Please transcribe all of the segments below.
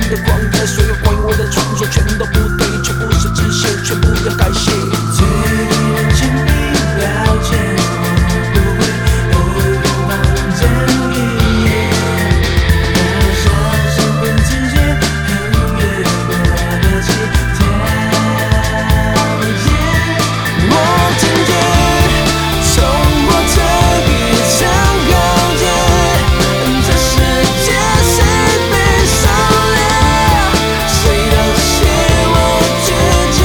的狂野，所有关于我的传说全都不对，全部是支线，全部要改写。最认真地了解我，不会有勇放任语言，渺小身边之间，很越过的起点。我今天冲破这一场浩劫，这世界谁被收敛？谁道谢我却就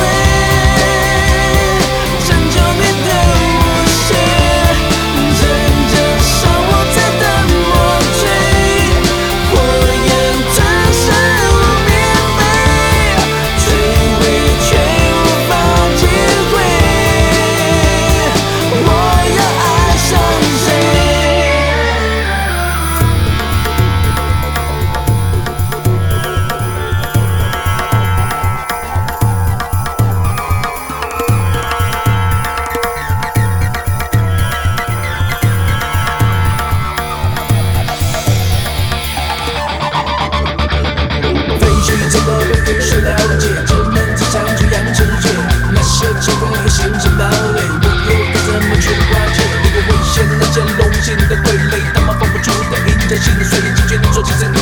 位，拯救你的无限，真正伤我在等我追，火焰转身无边飞，摧毁却无法体会。我要爱上谁？废墟怎么被废墟了解？只能自强去养成觉，那些结果会形成堡垒，我又该怎么去化解？一个危险的剑，龙性的傀儡，他们放不出的引着心碎，拒绝能说起身。